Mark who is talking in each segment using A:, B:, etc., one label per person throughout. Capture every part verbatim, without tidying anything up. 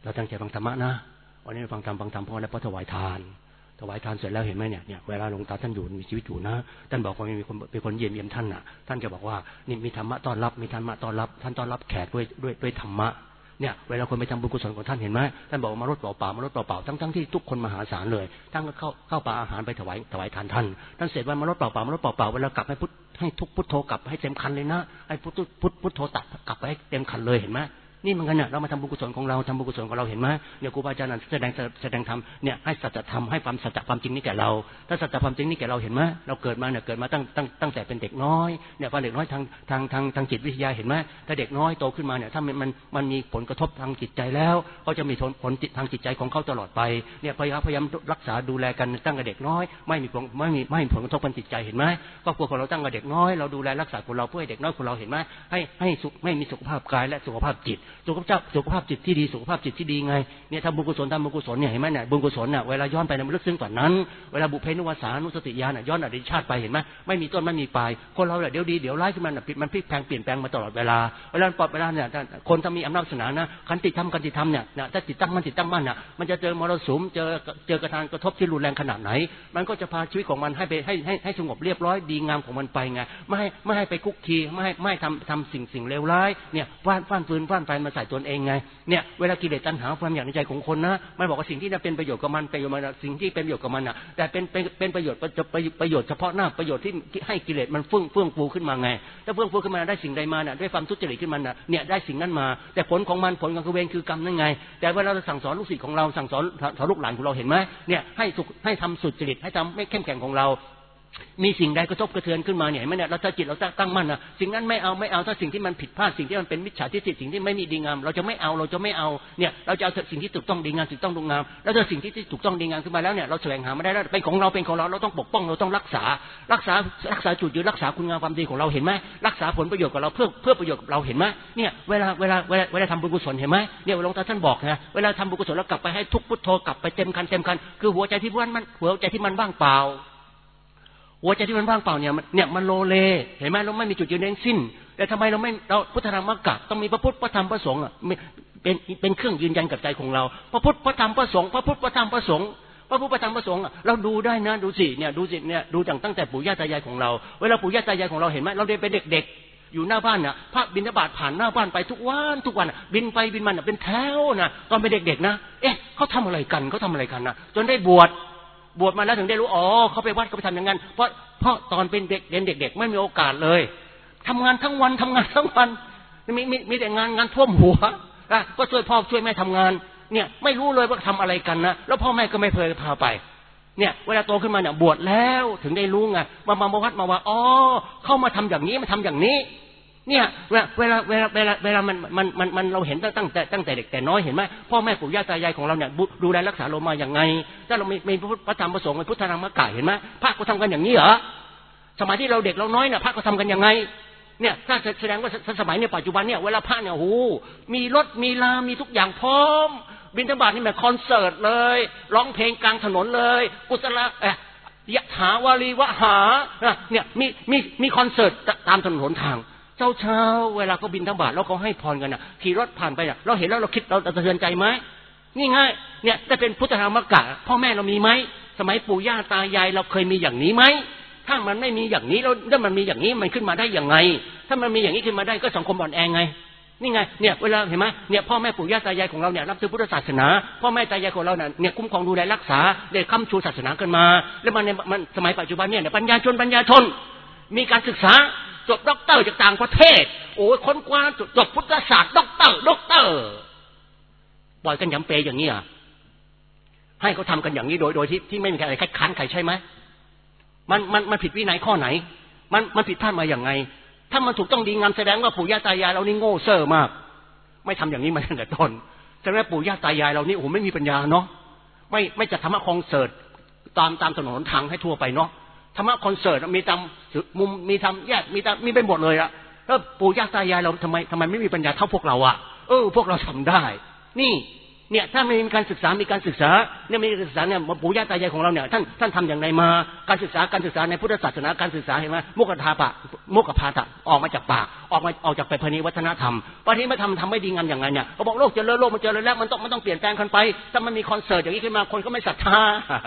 A: เราตั้งใจฟังธรรมะนะวันนี้ฟังธรรมฟังธรรมเพราะอะไรเพราะถวายทานถวายทานเสร็จแล้วเห็นไหมเนี่ยเนี่ยเวลาหลวงตาท่านอยู่มีชีวิตอยู่นะท่านบอกว่ามีคนเป็นคนเยี่ยมเยี่ยมท่านน่ะท่านจะบอกว่านี่มีธรรมะต้อนรับมีธรรมะต้อนรับท่านต้อนรับแขกด้วยด้วยด้วยธรรมะเนี่ยเวลาคนไปทำบุญกุศลของท่านเห็นไหมท่านบอกมารดเปล่าเปล่ามารดเปล่าเปล่าทั้งทั้งที่ทุกคนมหาศาลเลยท่านก็เข้าเข้าปลาอาหารไปถวายถวายทานท่านท่านเสร็จว่ามารดเปล่าเปล่ามารดเปล่าเปล่าเวลากลับให้พุทให้ทุกพุทโธกลับให้เต็มคันเลยนะให้พุทพุทพุทโธตัดกลับไปให้เต็มคันเลยเห็นไหมนี่เหมือนกันเนี่ยเรามาทำบุญกุศลของเราทำบุญกุศลของเราเห็นไหมเนี่ยครูบาอาจารย์แสดงแสดงธรรมเนี่ยให้สัจธรรมให้ความสัจความจริงนี่แก่เราถ้าสัจความจริงนี่แก่เราเห็นไหมเราเกิดมาเนี่ยเกิดมาตั้งตั้งตั้งแต่เป็นเด็กน้อยเนี่ยพอเด็กน้อยทางทางทางทางจิตวิทยาเห็นไหมถ้าเด็กน้อยโตขึ้นมาเนี่ยถ้ามันมันมันมีผลกระทบทางจิตใจแล้วก็จะมีผลทางจิตใจของเขาตลอดไปเนี่ยพยายามพยายามรักษาดูแลกันตั้งแต่เด็กน้อยไม่มีไม่มีไม่มีผลกระทบทางจิตใจเห็นไหมครอบครัวของเราตั้งแต่เด็กน้อยเราดูแลรักษาคนเราเพื่อให้เด็กน้อยของเราเห็นไหมให้ให้สุขไม่มีสุขภาพกายและสุขภาพจิตสุขภาพสุขภาพจิตที่ดีสุขภาพจิตที่ดีไงเนี่ยทำบุญกุศลทำบุญกุศลเนี่ยเห็นไหมเนี่ยบุญกุศลเนี่ยเวลาย้อนไปมันลึกซึ้งกว่านั้นเวลาบุพเพนุวาสานุสติญาณย้อนอดีตชาติไปเห็นไหมไม่มีต้นไม่มีปลายคนเราเนี่ยเดี๋ยวดีเดี๋ยวร้ายขึ้นมามันพลิกแพลงเปลี่ยนแปลงมาตลอดเวลาเวลาปลอดเวลาเนี่ยคนถ้ามีอำนาจศาสนานะขันติธรรมขันติธรรมเนี่ยถ้าจิตตั้งมั่นจิตตั้งมั่นน่ะมันจะเจอมรสุมเจอเจอกระทานกระทบที่รุนแรงขนาดไหนมันก็จะพาชีวิตของมันให้ไปให้ให้ให้สงบเรียบร้อยดีงามของมันไปไงไม่ให้ไม่ให้ไปคุกคีไม่ให้ไม่ทำทำสิ่งสิ่งเลวร้ายเนี่ยฟ้านฟ้านฟืนฟ้านไฟมาใส่ตนเองไงเนี่ยเวลากิเลสตัณหาความอยากในใจของคนนะมันบอกว่าสิ่งที่น่าเป็นประโยชน์กับมันประโยชน์มันสิ่งที่เป็นประโยชน์กับมันน่ะแต่เป็นเป็นเป็นประโยชน์ประโยชน์เฉพาะหน้าประโยชน์ที่ให้กิเลสมันเฟื่องเฟื่องฟูขึ้นมาไงถ้าเฟื่องฟูขึ้นมาได้สิ่งใดมาน่ะด้วยความทุจริตขึ้นมาน่ะเนี่ยได้สิ่งนั้นมาแต่ผลของมันผลของคือเวรคือกรรมนั่นไงแต่เวลาเราสั่งสอนลูกศิษย์ของเราสั่งสอนสอนลูกหลานของเราเห็นไหมเนี่ยให้สุขให้ทำสุจริตให้ทำไม่เข้มแข็งของเรามีสิ่งใดกระทบกระเทือนขึ้นมาเนี่ยเห็นไหมเนี่ยเราถ้าจิตเราตั้งมั่นนะสิ่งนั้นไม่เอาไม่เอาถ้าสิ่งที่มันผิดพลาดสิ่งที่มันเป็นมิจฉาทิฏฐิสิ่งที่ไม่มีดีงามเราจะไม่เอาเราจะไม่เอาเนี่ยเราจะเอาสิ่งที่ถูกต้องดีงามสิ่งต้องดีงามแล้วถ้าสิ่งที่ถูกต้องดีงามขึ้นมาแล้วเนี่ยเราแสวงหาไม่ได้แล้วเป็นของเราเป็นของเราเราต้องปกป้องเราต้องรักษารักษารักษาจุดยืนรักษาคุณงามความดีของเราเห็นไหมรักษาผลประโยชน์ของเราเพื่อเพื่อประโยชน์เราเห็นไหมเนี่ยเวลาเวลาเวลาเวลาทำบุญกุศลเห็นไหมเนี่ยหลวงตาท่านบอกนะเวลาทำบุญกุศลแล้วกลับไปให้ทุกพุทโธกลับไปเต็มคันเต็มคันคือหัวใจที่ว่างมันหัวใจที่มันว่างเปล่าหัวใจที่มันว่างเปล่าเนี่ยเนี่ยมันโลเลเห็นไหมเราไม่มีจุดยืนทั้งสิ้นแต่ทำไมเราไม่เราพุทธธรรมกะต้องมีพระพุทธพระธรรมพระสงฆ์อ่ะเป็นเป็นเครื่องยืนยันกับใจของเราพระพุทธพระธรรมพระสงฆ์พระพุทธพระธรรมพระสงฆ์พระพุทธพระธรรมพระสงฆ์เราดูได้นะดูสิเนี่ยดูสิเนี่ยดูตั้งแต่ปู่ย่าตายายของเราเวลาปู่ย่าตายายของเราเห็นไหมเราเดินไปเด็กๆอยู่หน้าบ้านน่ะพระบิณฑบาตผ่านหน้าบ้านไปทุกวันทุกวันบินไปบินมาเป็นแถวนะตอนเป็นเด็กๆนะเอ๊ะเขาทำอะไรกันเขาทำอะไรกันนะจนได้บวชบวชมาแล้วถึงได้รู้อ๋อเขาไปวัดเขาไปทำอย่างนั้นเพราะเพราะตอนเป็นเด็กเด็กๆไม่มีโอกาสเลยทำงานทั้งวันทำงานทั้งวันมีมีมีแต่งานงานท่วมหัวอ่ะก็ช่วยพ่อช่วยแม่ทำงานเนี่ยไม่รู้เลยว่าทำอะไรกันนะแล้วพ่อแม่ก็ไม่เคยพาไปเนี่ยเวลาโตขึ้นมาเนี่ยบวชแล้วถึงได้รู้ไงมามาวัดมาว่าอ๋อเข้ามาทำอย่างนี้มาทำอย่างนี้เนี่ยเวลาเวลาเวลาเวลาเวลามันมันมันมันเราเห็นตั้งแต่ตั้งแต่เด็กแต่น้อยเห็นไหมพ่อแม่ปู่ย่าตายายของเราเนี่ยดูแลรักษาเรามาอย่างไงถ้าเรามีมีพระธรรมพระสงฆ์มีพุทธธรรมกะเห็นไหมพระก็ทำกันอย่างนี้เหรอสมัยที่เราเด็กเราน้อยเนี่ยพระก็ทำกันยังไงเนี่ยถ้าแสดงว่าสมัยเนี่ยปัจจุบันเนี่ยเวลาพระเนี่ยโอ้มีรถมีลามีทุกอย่างพร้อมบิณฑบาตนี่แบบคอนเสิร์ตเลยร้องเพลงกลางถนนเลยกุศลเอ่อยะถาวารีวหาเนี่ยมีมีมีคอนเสิร์ตตามถนนหนทางเช้าเช้าเวลาเขาบิณฑบาตแล้วเขาให้พรกันน่ะขี่รถผ่านไปน่ะเราเห็นแล้วเราคิดเราสะเทือนใจไหมนี่ง่ายเนี่ยจะเป็นพุทธธรรมกะพ่อแม่เรามีไหมสมัยปู่ย่าตายายเราเคยมีอย่างนี้ไหมถ้ามันไม่มีอย่างนี้แล้วถ้ามันมีอย่างนี้มันขึ้นมาได้อย่างไงถ้ามันมีอย่างนี้ขึ้นมาได้ก็สังคมอ่อนแอไงนี่ไงเนี่ยเวลาเห็นไหมเนี่ยพ่อแม่ปู่ย่าตายายของเราเนี่ยรับถือพุทธศาสนาพ่อแม่ตายายของเราเนี่ยเนี่ยคุ้มครองดูแลรักษาได้ค้ำชูศาสนากันมาแล้วมันในมันสมัยปัจจุบันเนี่ยปัญญาชนปัญญาชนมีการศึกษาจบด็อกเตอร์จากต่างประเทศโอ้ยค้นคว้าจบพุทธศาสตร์ด็อกเตอร์ด็อกเตอร์ปล่อยกันยำเปยอย่างนี้อ่ะให้เขาทำกันอย่างนี้โดยโดยที่ที่ไม่มีใครคัดค้านใครใช่ไหมมันมันมันผิดวินัยข้อไหนมันมันผิดพลาดมาอย่างไงถ้ามันถูกต้องดีงามแสดงว่าปู่ย่าตายายเรานี่โง่เซ่อมากไม่ทำอย่างนี้มาตั้งแต่ต้นแสดงว่าปู่ย่าตายายเรานี่โอ้โหไม่มีปัญญาเนาะไม่ไม่จัดธรรมะคอนเสิร์ตตามตามถนนทางให้ทั่วไปเนาะธรรมะคอนเสิร์ตมีตามมุมมีทำแยกมีตามมีไปหมดเลยอะแล้วปู่ย่าตายายเราทำไมทำไมไม่มีปัญญาเท่าพวกเราอะเออพวกเราทำได้นี่เนี่ยถ้าไม่มีการศึกษามีการศึกษาเนี่ยมีการศึกษาเนี่ยปู่ย่าตายายของเราเนี่ยท่านท่านทำอย่างไรมาการศึกษาการศึกษาในพุทธศาสนาการศึกษาเห็นไหมมุขทาปะมุขพาตะออกมาจากปากออกมาออกจากไปพนิวัฒนธรรมปฏิวัฒนธรรมทำไม่ดีงามอย่างไรเนี่ยเขาบอกโลกเจริญโลกมันเจริญแล้วมันต้องมันต้องเปลี่ยนแปลงกันไปถ้ามันมีคอนเสิร์ตอย่างนี้ขึ้นมาคนก็ไม่ศรัทธา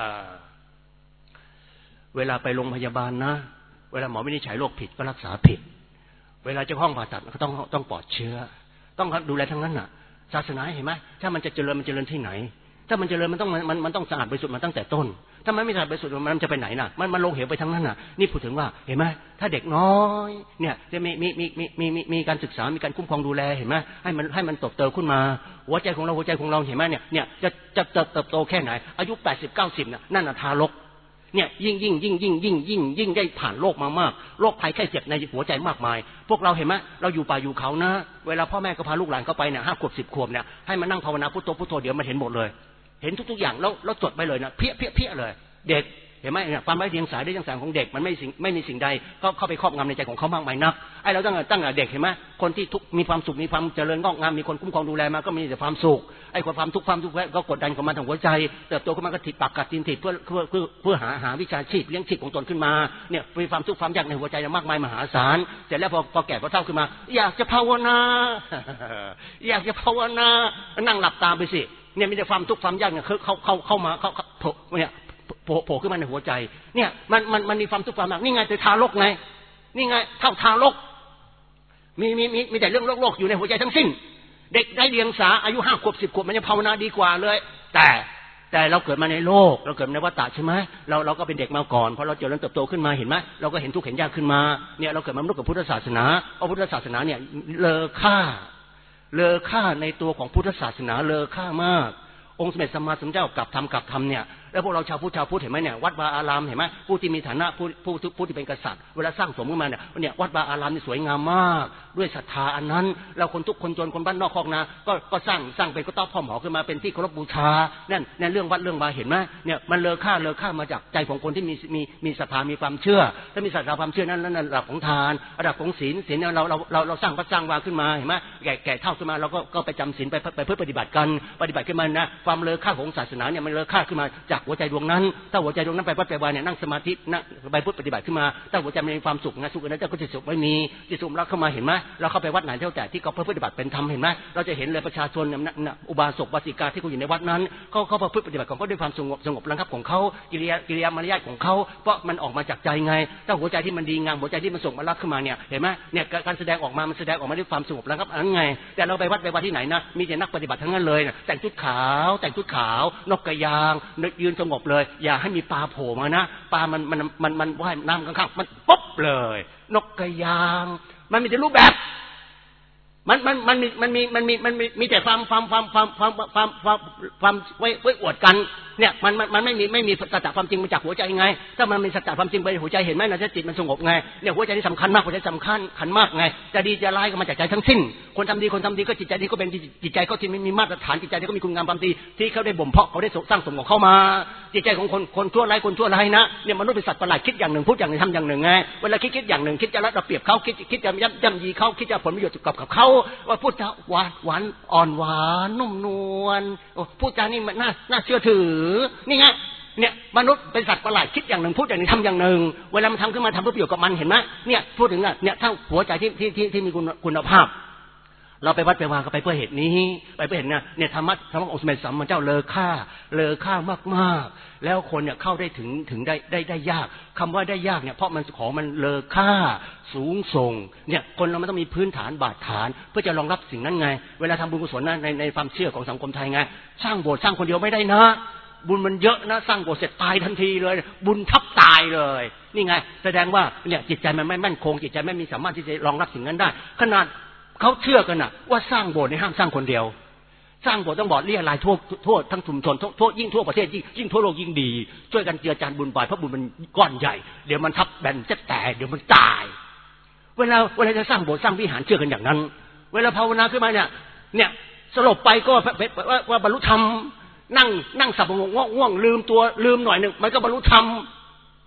A: เวลาไปโรงพยาบาลนะเวลาหมอวินิจฉัยโรคผิดก็รักษาผิดเวลาเจ้าห้องผ่าตัดก็ต้องต้องปลอดเชื้อต้องดูแลทั้งนั้นน่ะศาสนาเห็นไหมถ้ามันจะเจริญมันเจริญที่ไหนถ้ามันเจริญมันต้องมันมันต้องสะอาดบริสุทธิ์มาตั้งแต่ต้นถ้ามันไม่สะอาดบริสุทธิ์มันจะไปไหนน่ะมันมันลงเหวไปทั้งนั้นน่ะนี่พูดถึงว่าเห็นไหมถ้าเด็กน้อยเนี่ยจะมีมีมีมีมีมีมีการศึกษามีการคุ้มครองดูแลเห็นไหมให้มันให้มันเติบโตขึ้นมาหัวใจของเราหัวใจของเราเห็นไหมเนี่ยเนี่ยจะจะเติบโตแค่ไหนอายุแปดสิบเก้าสิบเนี่ยนั่นน่ะทารกเนี่ยยิ่งยิ่งยิ่งยิ่งยิ่งยิ่งยิ่งได้ผ่านโลกมามากโรคภัยไข้เจ็บในหัวใจมากมายพวกเราเห็นไหมเราอยู่ป่าอยู่เขานะเวลาพ่อแม่ก็พาลูกหลานเข้าไปเนี่ยห้าขวบสิบขวบเนี่ยให้มานั่งภาวนาพุทโธพุทโธเดี๋ยวมันเห็นหมดเลยเห็นทุกๆอย่างแล้วแล้วจดไปเลยนะเพี้ยเพี้ยเพี้ยเลยเด็กเห็นไหมเนี่ยความไร้เดียงสาได้ยังสารของเด็กมันไม่สิ่งไม่มีสิ่งใดก็เข้าไปครอบงำในใจของเขามากมายนักไอ้เราตั้งตั้งแต่เด็กเห็นไหมคนที่ทุกมีความสุขมีความเจริญงอกงามมีคนคุ้มครองดูแลมาก็มีแต่ความสุขไอ้ความทุกข์ความทุกข์ก็กดดันของมันทางหัวใจเติบโตขึ้นมาก็ติดปากกัดตีนติดเพื่อเพื่อเพื่อเพื่อหาหาวิชาชีพเลี้ยงชีพของตนขึ้นมาเนี่ยมีความทุกข์ความยากในหัวใจมากมายมหาศาลเสร็จแล้วพอพอแก่พอเฒ่าขึ้นมาอยากจะภาวนาอยากจะภาวนานั่งหลับตาไปสิเนี่ยมีแต่ความทุกข์ความยากเนี่ยเขาเขาเขาเข้ามาเขาเนี่ยโผล่ขึ้นมาในหัวใจเนี่ยมันมันมันมีความทุกข์ความยากนี่ไงแต่ทารกไงนี่ไงเท่าทารกมีมีมีมีแต่เรื่องโลกโลกอยู่ในหัวใจทั้งสิ้นเด็กได้เดียงสาอายุห้าขวบสิบขวบมันจะภาวนาดีกว่าเลยแต่แต่เราเกิดมาในโลกเราเกิดในวัฏฏะใช่ไหมเราเราก็เป็นเด็กมาก่อนพอเราเจริญเติบโตขึ้นมาเห็นไหมเราก็เห็นทุกข์เห็นยากขึ้นมาเนี่ยเราเกิดมามนุษย์กับพุทธศาสนาเพราะพุทธศาสนาเนี่ยเลอค่าเลอค่าในตัวของพุทธศาสนาเลอค่ามากองค์สมเด็จสัมมาสัมพุทธเจ้ากลับทำกลับทำเนี่ยแล้วพวกเราชาวพุทธชาวพุทธเห็นไหมเนี่ยวัดวาอารามเห็นไหมผู้ที่มีฐานะผู้ผู้ผู้ที่เป็นกษัตริย์เวลาสร้างสมขึ้นมาเนี่ยเนี่ยวัดวาอารามนี่สวยงามมากด้วยศรัทธาอันนั้นแล้วคนทุกคนจนคนบ้านนอกคอกนาก็ก็สร้างสร้างเป็นก็ต้องพ่อหมอขึ้นมาเป็นที่เคารพบูชานั่นในเรื่องวัดเรื่องวาเห็นไหมเนี่ยมันเลอค่าเลอค่ามาจากใจของคนที่มีมีมีศรัทธามีความเชื่อถ้ามีศรัทธาความเชื่อนั้นนั่นระดับของทานระดับของศีลศีลเราเราเราเราสร้างพระสร้างวาขึ้นมาเห็นไหมแก่แก่เท่าขึ้นมาเราก็ก็ไปจำศีลไปไปเพื่อปฏิบัติกันปฏิบัติขึ้นมานะความเลอค่าของศาสนาเนี่ยมันเลอค่าขึ้นมาจากหัวใจดวงนั้นถ้าหัวใจดวงนั้นไปวัดไปวาเนี่ยนั่งสมาธินั่งไปพุทธปฏิบัติขึ้นมาถ้าหัวใจมันมีความสุขนะสุขนั้นก็จะสุขไม่มีจิตสุขเราเข้ามาเห็นไหมเราเข้าไปวัดไหนเท่าแต่ที่เขาปฏิบัติเป็นธรรมเห็นไหมเราจะเห็นเลยประชาชนอุบาสกบาสิกาที่เขาอยู่ในวัดนั้นเขาเขาประพฤติปฏิบัติของเขาด้วยความสงบสงบระงับของเขากิริยากิริยามารยาทของเขาเพราะมันออกมาจากใจไงถ้าหัวใจที่มันดีงามหัวใจที่มันส่งมารักขึ้นมาเนี่ยเห็นไหมเนี่ยการแสดงออกมามันแสดงออกมาด้วยความสงบระงับอันนั้นไงแต่เราไปวัดไปวัดที่ไหนนะมีแต่นักปฏิบัติทั้งนั้นเลยแต่งชุดขาวแต่งชุดขาวนกกระยางยืนสงบเลยอย่าให้มีปลาโผล่มานะปลามันมันมันมันว่ายน้ำข้างๆมันปุ๊บเลยนกกระยางมันมีแต่รูปแบบมันมันมันมีมันมีมันมีมันมีมีแต่ความความความความความความความความไว้ไว้อวดกันเนี่ยมันมันมันไม่มีไม่มีสัจจะความจริงมาจากหัวใจไงถ้ามันมีสัจจะความจริงไปหัวใจเห็นไหมนะจิตมันสงบไงเนี่ยหัวใจที่สำคัญมากหัวใจสำคัญขันมากไงจะดีจะร้ายก็มาจากใจทั้งสิ้นคนทำดีคนทำดีก็จิตใจดีก็เป็นจิตใจเขาที่ไม่มีมาตรฐานจิตใจที่ก็มีคุณงามความดีที่เขาได้บ่มเพาะเขาได้สร้างสมของเขามาจิตใจของคนคนชั่วร้ายคนชั่วร้ายนะเนี่ยมนุษย์เป็นสัตว์ประหลาดคิดอย่างหนึ่งพูดอย่างหนึ่งทำอย่างหนึ่งไงเวลาคิดคิดอย่างหนึ่งคิดจะรัดระเบียบเขาคิดคิดจะย่ำย่ำยีเขาคิดจะผลประโยชน์กับกับเขาว่าพูดจาหวานหวานอ่อนหวานนุ่มนวลพูดจานี่มันน่าน่าเชื่อถือนี่ไงเนี่ยมนุษย์เป็นสัตว์ประหลาดคิดอย่างหนึ่งพูดอย่างหนึ่งทำอย่างหนึ่งเวลามันทำขึ้นมาทำเพื่อประโยชน์กับมันเห็นไหมเนี่ยพูดถึงอ่ะเนี่ยถ้าหัวใจที่ที่ที่ที่มีคุณภาพเราไปวัดไปวาก็ไปเพื่อเหตุนี้ไปเพื่อเห็นนะเนี่ยธรรมะธรรมะองค์สมเด็จสัมมาเจ้าเลอค่าเลอค่ามากๆแล้วคนเนี่ยเข้าได้ถึงถึงได้ได้ได้ยากคำว่าได้ยากเนี่ยเพราะมันของมันเลอค่าสูงส่งเนี่ยคนเราไม่ต้องมีพื้นฐานบาดฐานเพื่อจะรองรับสิ่งนั้นไงเวลาทำบุญกุศลนะในในความเชื่อของสังคมไทยไงสร้างโบสถ์สร้างคนเดียวไม่ได้นะบุญมันเยอะนะสร้างโบสถ์เสร็จตายทันทีเลยบุญทับตายเลยนี่ไงแสดงว่าเนี่ยจิตใจมันไม่มั่นคงจิตใจไม่มีสามารถที่จะรองรับสิ่งนั้นได้ขนาดเขาเชื่อกันนะว่าสร้างโบสถ์ในห้ามสร้างคนเดียวสร้างโบสถ์ต้องบอกเรียรายทั่วทั่วทั้งชุมชนทั่วยิ่งทั่วประเทศยิ่งยิ่งทั่วโลกยิ่งดีช่วยกันเจือจานบุญบ่อยเพราะบุญมันก้อนใหญ่เดี๋ยวมันทับแบนจะแตกเดี๋ยวมันตายเวลาเวลาจะสร้างโบสถ์สร้างวิหารเชื่อกันอย่างนั้นเวลาภาวนาขึ้นมาเนี่ยเนี่ยสลบไปก็ว่าว่าบรรลุธรรมนั่งนั่งสับงงง่วงลืมตัวลืมหน่อยหนึ่งมันก็บรรลุธรรม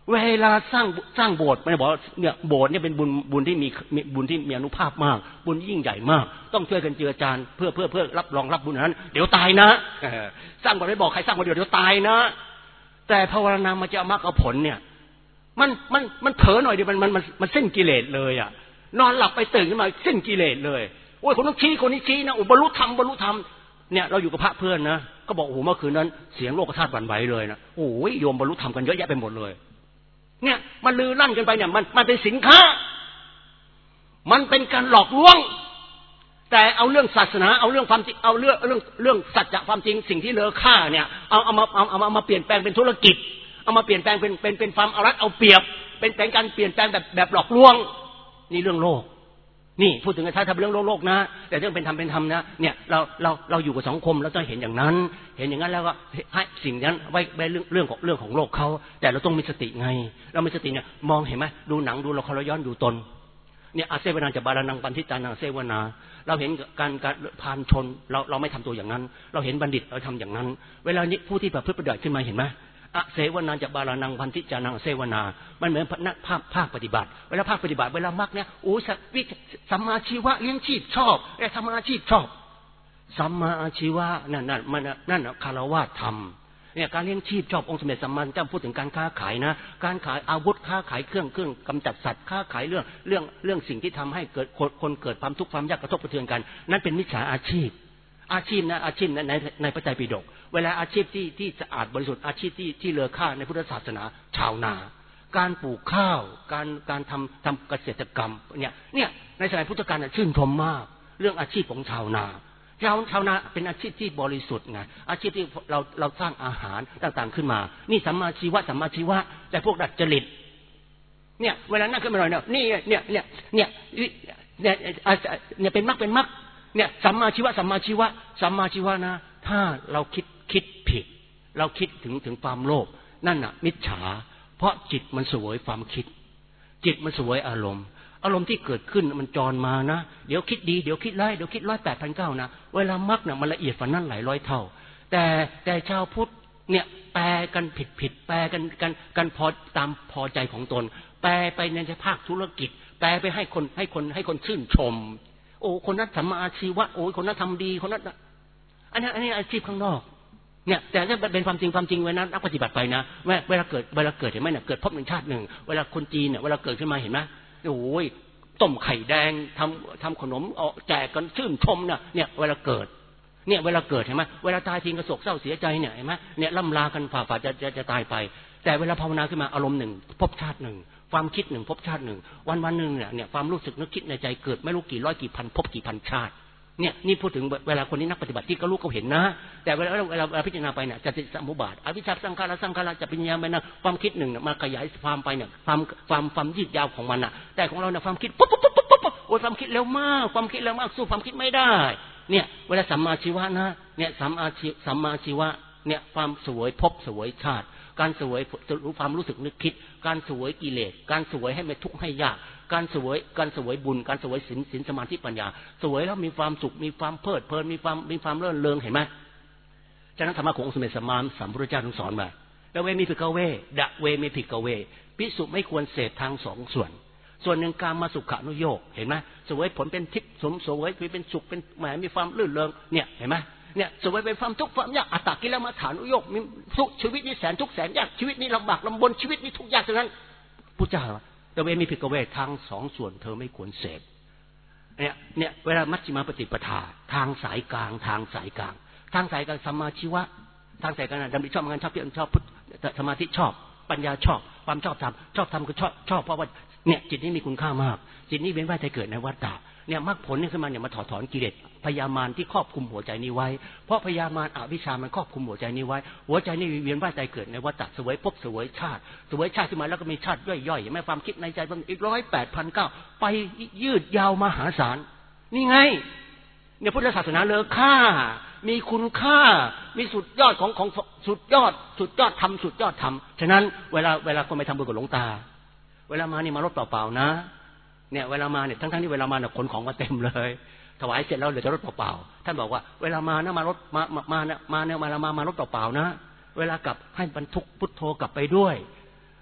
A: เวลาสร้างสร้างโบสถ์มันบอกเนี่ยโบสถ์เนี่ยเป็นบุญบุญที่มีบุญที่มีอนุภาพมากบุญยิ่งใหญ่มากต้องช่วยกันเจือจานเพื่อเพื่อเพื่อรับรองรับบุญนั้นเดี๋ยวตายนะสร้างโบสถ์ไม่บอกใครสร้างคนเดียวเดี๋ยวตายนะแต่ภาวนามันจะเอามรรคเอาผลเนี่ยมันมันมันเผลอหน่อยเดียวมันมันมันมันสิ้นกิเลสเลยอ่ะนอนหลับไปตื่นขึ้นมาสิ้นกิเลสเลยโอ้ยคนต้องชี้คนนี้ชี้นะอุบรรลุธรรมบรรลุธรรมเนี่ยเราอยู่กับพระเพื่อนนะก็บอกโอ้โหเมื่อคืนนั้นเสียงโลกธาตุหวั่นไหวเลยนะโอ้ยโยมบรรลุธรรมกันเยอะแยะไปหมดเลยเนี่ยมันลือลั่นกันไปเนี่ยมันมันเป็นสินค้ามันเป็นการหลอกลวงแต่เอาเรื่องศาสนาเอาเรื่องความจริงเอาเรื่องเรื่องเรื่องสัจจะความจริงสิ่งที่เลอค่าเนี่ยเอาเอามาเอาเอาเอามาเปลี่ยนแปลงเป็นธุรกิจเอามาเปลี่ยนแปลงเป็นเป็นเป็นความเอารัดเอาเปรียบเป็นเป็นการเปลี่ยนแปลงแบบแบบหลอกลวงนี่เรื่องโลกนี่พูดถึงถ้าทำเรื่องโลกโลกนะแต่เรื่องเป็นธรรมเป็นธรรมนะเนี่ยเราเราเราอยู่กับสังคมเราต้องเห็นอย่างนั้นเห็นอย่างนั้นแล้วก็ให้สิ่งนั้นไว้ไว้เรื่องเรื่องของเรื่องของโลกเขาแต่เราต้องมีสติไงเรามีสติเนี่ยมองเห็นไหมดูหนังดูละครเราย้อนดูตนเนี่ยอาเซวนาจะบาลานังปันทิตานังเซวนาเราเห็นการการพานชนเราเราไม่ทำตัวอย่างนั้นเราเห็นบัณฑิตเราทำอย่างนั้นเวลานี้ผู้ที่ประพฤติปฏิบัติขึ้นมาเห็นไหมอาเซวนาจะบาลานังพันธิจานังเซวนามันเหมือนนักภาคภาคปฏิบัติเวลาภาคปฏิบัติเวลามรรคเนี่ยโอ้วิสัมมาชีวะเลี้ยงชีพชอบไอ้สัมมาชีพชอบสัมมาอาชีวะนั่นนั่นมันนั่นคารวะธรรมเนี่ยการเลี้ยงชีพชอบองค์สมเด็จสัมมาสัมพุทธเจ้าพูดถึงการค้าขายนะการขายอาวุธค้าขายเครื่องเครื่องกำจัดสัตว์ค้าขายเรื่องเรื่องเรื่องสิ่งที่ทำให้เกิดคนเกิดความทุกข์ความยากกระทบกระเทือนกันนั่นเป็นมิจฉาอาชีพอาชีพนะอาชีพในในในพระไตรปิฎกเวลาอาชีพที่ที่สะอาดบริสุทธิ์อาชีพที่ที่เลอค่าในพุทธศาสนาชาวนาการปลูกข้าวการการทำทำเกษตรกรรมเนี่ยเนี่ยในสมัยพุทธกาลชื่นชมมากเรื่องอาชีพของชาวนาชาวชาวนาเป็นอาชีพที่บริสุทธิ์ไงอาชีพที่เราเราสร้างอาหารต่างๆขึ้นมานี่สัมมาชีวะสัมมาชีวะแต่พวกดัดจริตเนี่ยเวลานั่งขึ้นมาหน่อยเนี่ยนี่เนี่ยเนี่ยเนี่ยเนี่ยเนี่ยเป็นมรรคเป็นมรรคเนี่ยสัมมาชีวะสัมมาชีวะสัมมาชีวะนะถ้าเราคิดคิดผิดเราคิดถึงถึงความโลภนั่นน่ะมิจฉาเพราะจิตมันเสวยความคิดจิตมันเสวยอารมณ์อารมณ์ที่เกิดขึ้นมันจรมานะเดี๋ยวคิดดีเดี๋ยวคิดร้ายเดี๋ยวคิดร้อยแปดพันเก้านะเวลามรรคน่ะมันละเอียดกว่านั้นหลายร้อยเท่าแต่แต่ชาวพุทธเนี่ยแปลกันผิดผิดแปลกันกันกันพอตามพอใจของตนแปลไปในภาคธุรกิจแปลไปให้คนให้คนให้คนชื่นชมโอ้คนนั้นสัมมาอาชีวะโอ้คนนั้นทำดีคนนั้นอันนี้อันนี้อาชีพข้างนอกเนี่ยแต่ถ้าเป็นความจริงความจริงไว้นะนักปฏิบัติไปนะเวลาเกิดเวลาเกิดเห็นไหมเนี่ยเกิดพบหนึ่งชาติหนึ่งเวลาคนจีนเนี่ยเวลาเกิดขึ้นมาเห็นไหมโอ้ยต้มไข่แดงทำทำขนมออกแจกกันชื่นชมเนี่ยเนี่ยเวลาเกิดเนี่ยเวลาเกิดเห็นไหมเวลาตายทิ้งกระโศกเศร้าเสียใจเนี่ยเห็นไหมเนี่ยล่ำลากันฝ่าฝ่าจะจะจะตายไปแต่เวลาภาวนาขึ้นมาอารมณ์หนึ่งพบชาติหนึ่งความคิดหนึ่งพบชาติหนึ่งวันวันหนึ่งเนี่ยเนี่ยความรู้สึกนึกคิดในใจเกิดไม่รู้กี่ร้อยกี่พันพบกี่พันชาติเนี่ยนี่พูดถึงเวลาคนนี้นักปฏิบัติที่ก็รู้เขาเห็นนะแต่เวลาเวลาพิจารณาไปเนี่ยจะติดสมุปบาทอวิชชาสังขารสังขารจะเป็นยังไงนะความคิดหนึ่งมาขยายความไปเนี่ยความความความยืดยาวของมันอ่ะแต่ของเราเนี่ยความคิดปุ๊บปุ๊บปุ๊บปุ๊บปุ๊บโอ้ความคิดเร็วมากความคิดเร็วมากสู้ความคิดไม่ได้เนี่ยเวลาสัมมาชีวะนะเนี่ยสัมมาชีสัมมาชีวะเนี่ยความสวยพบสวยชาติการสวยรู้ความรู้สึกนึกคิดการสวยกิเลสการสวยให้ไม่ทุกข์ให้ยากการสวยการสวยบุญการสวยศีลศีลสมาธิปัญญาสวยแล้วมีความสุขมีความเพลิดเพลินมีความมีความเลื่อนเริงเห็นไหมฉะนั้นธรรมะขององค์สมเด็จสัมมาสัมพุทธเจ้าท่านสอนมาแล้วเวมิภิกขเวดะเวมิภิกขเวภิกษุไม่ควรเสพทางสองส่วนส่วนหนึ่งการมาสุขานุโยคเห็นไหมสวยผลเป็นทิพย์สมสวยเป็นสุขเป็นแหมมีความลื่นเริงเนี่ยเห็นไหมเนี่ยสวยเป็นความทุกข์ความยากอัตตกิลมัฏฐานุโยคมีทุกชีวิตนี้แสนทุกแสนยากชีวิตนี้ลำบากลำบนชีวิตนี้ทุกข์ยากฉะนั้นพุทธเจ้าแต่เวมีภิกขเวทางสองส่วนเธอไม่ควรเสพเนี่ยเนี่ยเวลามัชฌิมาปฏิปทาทางสายกลางทางสายกลางทางสายกลางสัมมาชีวะทางสายกลางดำริชอบงานชอบเพียรชอบพุทธสมาธิชอบปัญญาชอบความชอบธรรมชอบธรรมคือชอบชอบเพราะว่าเนี่ยจิตนี้มีคุณค่ามากจิตนี้เว้นว่ายใจเกิดในวัฏฏะเนี่ยมรรคผลเนี่ยขึ้นมาเนี่ยมาถอดถอนกิเลสพยามารที่ครอบคุมหัวใจนี้ไว้เพราะพยามารอวิชามันครอบคุมหัวใจนี้ไว้หัวใจนี่เวียนว่ายใจเกิดในวัฏฏะเสวยภพเสวยชาติเสวยชาติขึ้นมาแล้วก็มีชาติย่อยๆอย่างแม่ความคิดในใจมันอีกร้อยแปดพันเก้าไปยืดยาวมหาศาลนี่ไงเนี่ยพุทธศาสนาเลอค่ามีคุณค่ามีสุดยอดของของสุดยอดสุดยอดธรรมสุดยอดธรรมฉะนั้นเวลาเวลาคนไปทำบุญกับหลวงตาเวลามานี่มารถเปล่าๆนะเนี่ยเวลามาเนี่ยทั้งๆที่เวลามาเนี่ยขนของมาเต็มเลยถวายเสร็จแล้วเหลือแต่รถเปล่าๆท่านบอกว่าเวลามานะมารถมามาเนี่ยมาเนี่ยมาละมามารถเปล่าๆนะเวลากลับให้บรรทุกพุทโธกลับไปด้วย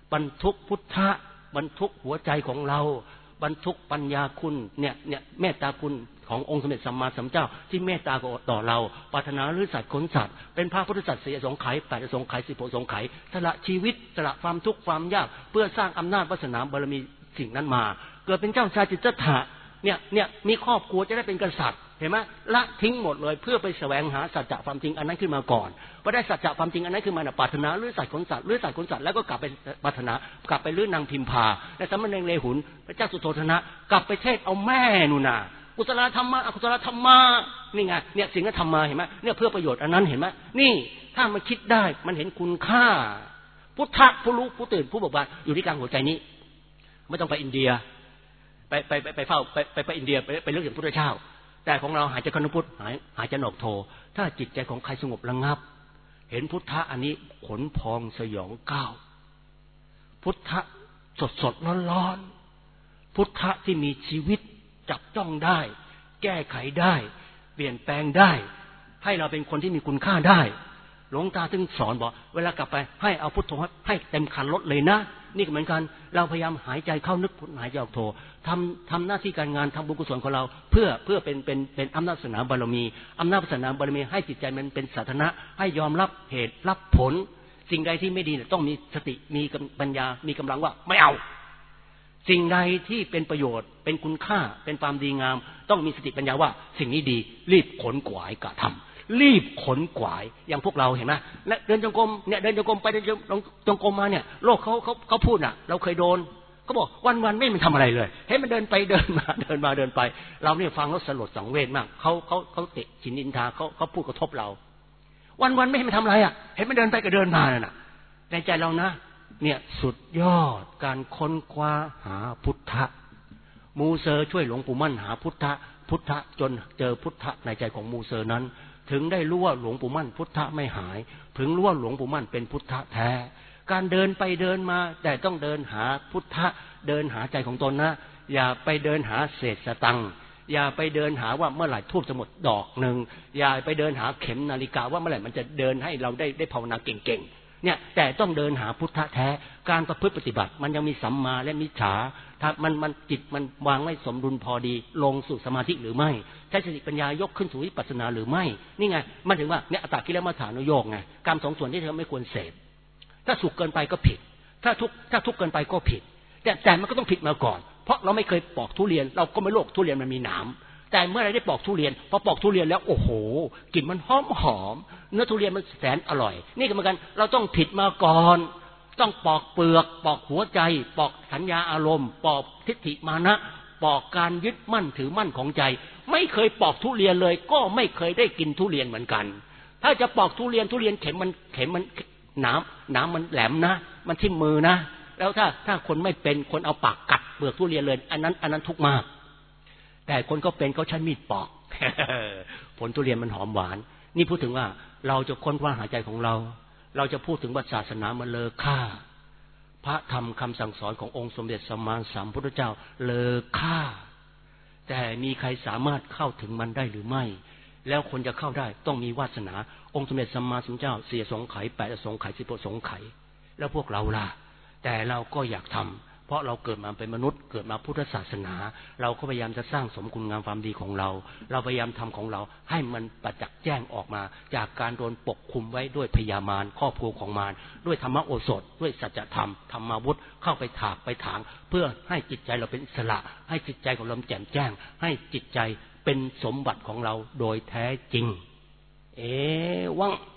A: บรรทุกพุทธะบรรทุกหัวใจของเราบรรทุกปัญญาคุณเนี่ยเนี่ยเมตตาคุณขององค์สมเด็จสัมมาสัมพุทธเจ้าที่เมตตาต่อเราปรารถนาหรือสัตว์ขนสัตว์เป็นพระพุทธสัตว์สี่อสงไขยแปดอสงไขยสิบอสงไขยสละชีวิตสละความทุกข์ความยากเพื่อสร้างอำนาจวาสนาบารมีสิ่งนั้นมาเกิดเป็นเจ้าชายจิตตถะเนี่ยเนี่ยมีครอบครัวจะได้เป็นกษัตริย์เห็นไหมละทิ้งหมดเลยเพื่อไปแสวงหาสัจจะความจริงอันนั้นขึ้นมาก่อนพอได้สัจจะความจริงอันนั้นขึ้นมาน่ะปรารถนาหรือสัตว์ขนสัตว์หรือสัตว์ขนสัตว์แล้วก็กลับไปปรารถนากลับไปลื้อนางพิมพาและสมณเณรเลหุนพระเจ้าสุโธทนะกลับไปเทศเอาแม่นูนากุศลธรรมะอกุศลธรรมะนี่ไงเนี่ยสิ่งที่ทำมาเห็นไหมเนี่ยเพื่อประโยชน์อันนั้นเห็นไหมนี่ถ้ามันคิดได้มันเห็นคุณค่าพุทธะผู้รู้ผู้ตื่นผู้เบิกบานอยู่ที่กลางหัวใจนี้ไม่ต้องไปอินเดียไปไปไปไปเฝ้าไปไปไปอินเดียไปไปเรื่องอย่างพุทธเจ้าแต่ของเราหายใจเข้าพุทธหายหายใจออกโทถ้าจิตใจของใครสงบระงับเห็นพุทธะอันนี้ขนพองสยองก้าวพุทธะสดสดร้อนร้อนพุทธะที่มีชีวิตจับจ้องได้แก้ไขได้เปลี่ยนแปลงได้ให้เราเป็นคนที่มีคุณค่าได้หลวงตาถึงสอนบอกเวลากลับไปให้เอาพุทโธให้เต็มคันรถเลยนะนี่ก็เหมือนกันเราพยายามหายใจเข้านึกพุทหายใจออกโธทำทำหน้าที่การงานทำบุญกุศลของเราเพื่อเพื่อเป็นเป็นเป็นอำนาจศาสนาบารมีอำนาจศาสนาบารมีให้จิตใจมันเป็นสาธารณะให้ยอมรับเหตุรับผลสิ่งใดที่ไม่ดีต้องมีสติมีปัญญามีกำลังว่าไม่เอาสิ่งใดที่เป็นประโยชน์เป็นคุณค่าเป็นความดีงามต้องมีสติปัญญาว่าสิ่งนี้ดีรีบขนขวายกระทำรีบขนขวายอย่างพวกเราเห็นไหมและเดินจงกรมเนี่ยเดินจงกรมไปเดินจงกรมมาเนี่ยโลกเขาเขาเขาพูดน่ะเราเคยโดนเขาบอกวันวันไม่มันทำอะไรเลยให้มันเดินไปเดินมาเดินมาเดินไปเราเนี่ยฟังแล้วสลดสังเวชมากเขาเขาเขาเตะฉินนินทาเขาเขาพูดกระทบเราวันวันไม่ให้มันทำอะไรอ่ะเห็นมันเดินไปก็เดินมาน่ะในใจเรานะเนี่ยสุดยอดการค้นคว้าหาพุทธะมูเซอร์ช่วยหลวงปู่มั่นหาพุทธะพุทธะจนเจอพุทธะในใจของมูเซอร์นั้นถึงได้รู้ว่าหลวงปู่มั่นพุทธะไม่หายถึงรู้ว่าหลวงปู่มั่นเป็นพุทธะแท้การเดินไปเดินมาแต่ต้องเดินหาพุทธะเดินหาใจของตนนะอย่าไปเดินหาเศษสตังค์อย่าไปเดินหาว่าเมื่อไหร่ทูบจะหมดดอกหนึ่งอย่าไปเดินหาเข็มนาฬิกาว่าเมื่อไหร่มันจะเดินให้เราได้ได้ภาวนาเก่งๆเนี่ยแต่ต้องเดินหาพุทธะแท้การประพฤติปฏิบัติมันยังมีสัมมาและมิจฉาถ้ามันมันจิตมันวางไว้สมดุลพอดีลงสู่สมาธิหรือไม่ใช้สติปัญญายกขึ้นสู่วิปัสสนาหรือไม่นี่ไงมันถึงว่าเนี่ยอัตตกิลมัฏฐานุโยคไงกรรมสองส่วนที่เธอไม่ควรเสพถ้าสุขเกินไปก็ผิดถ้าทุกถ้าทุกเกินไปก็ผิดแต่แต่มันก็ต้องผิดมาก่อนเพราะเราไม่เคยปอกทุเรียนเราก็ไม่รู้ทุเรียนมันมีหนามแต่เมื่อไรได้ปอกทุเรียนพอปอกทุเรียนแล้วโอ้โหกลิ่นมันหอมหอมเนื้อทุเรียนมันแสนอร่อยนี่ก็เหมือนกันเราต้องผิดมาก่อนต้องปอกเปลือกปอกหัวใจปอกสัญญาอารมณ์ปอกทิฏฐิมานะปอกการยึดมั่นถือมั่นของใจไม่เคยปอกทุเรียนเลยก็ไม่เคยได้กินทุเรียนเหมือนกันถ้าจะปอกทุเรียนทุเรียนเข็มมันเข็มมันหนามหนามมันแหลมนะมันทิ่มมือนะแล้วถ้าถ้าคนไม่เป็นคนเอาปากกัดเปลือกทุเรียนเลยอันนั้นอันนั้นทุกข์มากแต่คนก็เป็นเขาใช้มีดปอก ผลทุเรียนมันหอมหวานนี่พูดถึงว่าเราจะค้นคว้าหาใจของเราเราจะพูดถึงว่าศาสนามันเลอค่าพระธรรมคำสั่งสอนขององค์สมเด็จสัมมาสัมพุทธเจ้าเลอค่าแต่มีใครสามารถเข้าถึงมันได้หรือไม่แล้วคนจะเข้าได้ต้องมีวาสนาองค์สมเด็จสัมมาสัมพุทธเจ้าสี่อสงไขยแปดอสงไขยสิบอสงไขยแล้วพวกเราล่ะแต่เราก็อยากทำเพราะเราเกิดมาเป็นมนุษย์เกิดมาพุทธศาสนาเราก็พยายามจะสร้างสมคุณงามความดีของเราเราพยายามทำของเราให้มันประจักษ์แจ้งออกมาจากการโดนปกคุมไว้ด้วยพยามารครอบครัวของมารด้วยธรรมโอสถด้วยสัจธรรมธรรมาวุธเข้าไปถากไปถางเพื่อให้จิตใจเราเป็นอิสระให้จิตใจของเราแจ่มแจ้งให้จิตใจเป็นสมบัติของเราโดยแท้จริงเอวัง